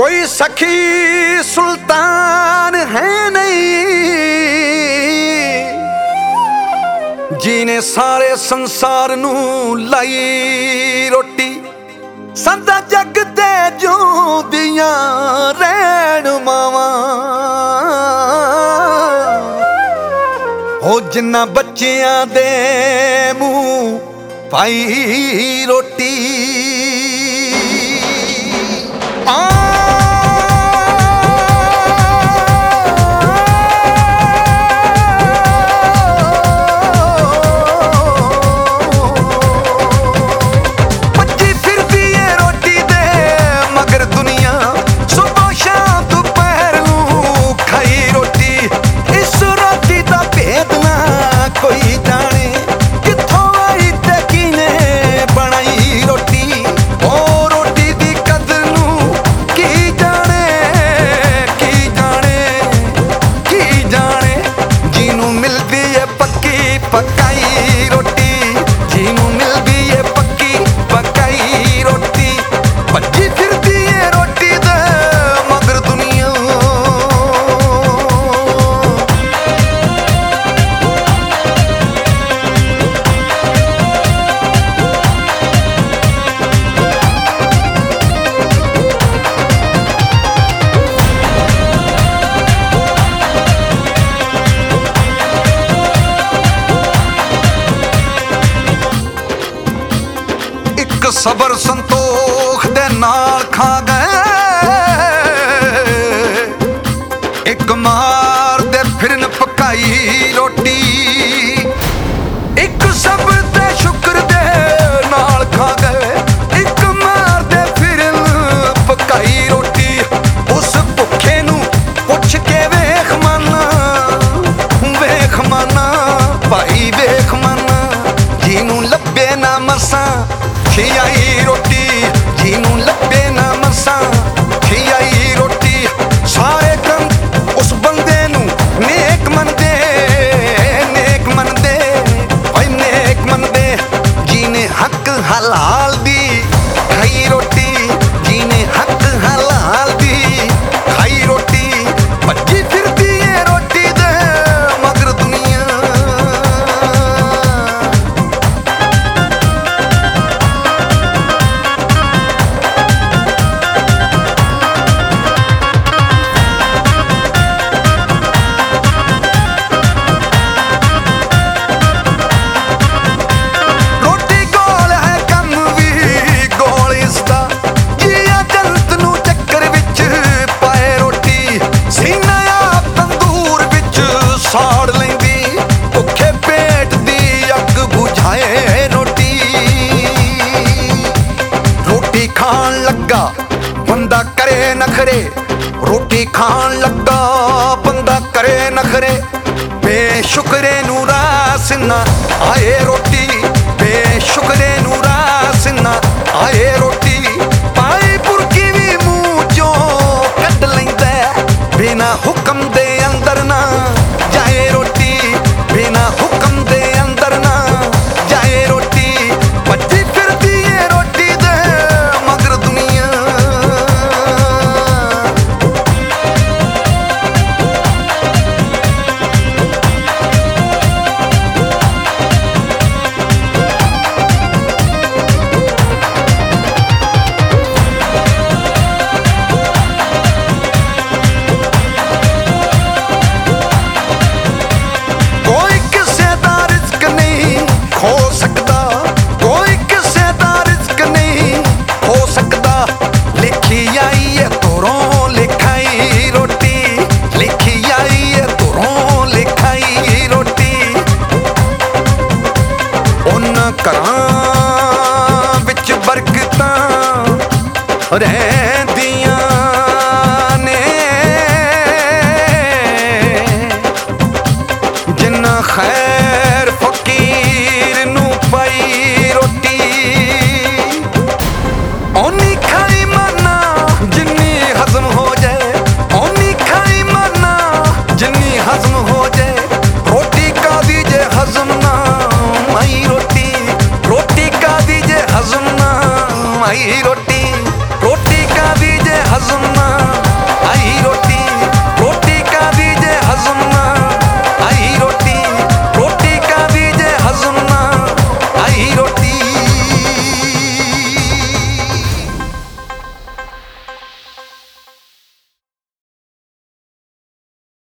कोई सखी सुल्तान है नहीं जिने सारे संसार नू लाई रोटी। सदा जग ते जोंदियां रहण मावां हो जिन्ना बच्चियां दे मूंह पाई रोटी। पकाई रोटी जिनू मिलदी है पक्की पकाई रोटी। भज्जी फिरदी है रोटी दे मगर दुनिया। सबर संतोख दे नाल खा गए एक मार दे फिरन पकाई रोटी। एक सबर दे शुक्र दे नाल खा गए एक मार दे फिरन पकाई रोटी। उस भुखे नू पुछ के वेख माना भाई वेख माना जिनू लभे ना मसा खियाई रोटी। जिनू लभे ना मसा खियाई रोटी। सारे कम उस बंदे नू नेक मनदे ओए नेक मनदे जिने हक हलाल दी खाई रोटी। जिने हक हलाल दी खाई रोटी। भज्जी फिरदी है रोटी दे मगर दुनिया। साड़ लेंदी भुखे पेट दी अग बुझाए रोटी। रोटी खान लगा बंदा करे नखरे। रोटी खान लगा बंदा करे नखरे। बेशुक्रे नू रास ना आए रोटी। बेशुक्रे नू रास ना आए रोटी। पाई पुरकी भी मूंह चों कढ लैंदा बिना हुक्म दे अंदर ना जाए रोटी। बिना हुक्म दे अंदर ना जाए रोटी। भज्जी फिरदी है रोटी दे मगर दुनिया। हो सकता कोई किसे दा रिज़्क नहीं हो सकता। लिखी आई है तोरों लिखाई रोटी। लिखी आई है तोरों लिखाई रोटी। उन्हां घरां विच बरकतां रहंदियां ने जिन्ना खैर फकीर नू पाई रोटी। ओनी खाई माना जिन्नी हजम हो जाए। ओनी खाई माना जिन्नी हजम हो जाए। रोटी का दीजे हजम ना आई रोटी। रोटी का दीजे हजम ना आई रोटी।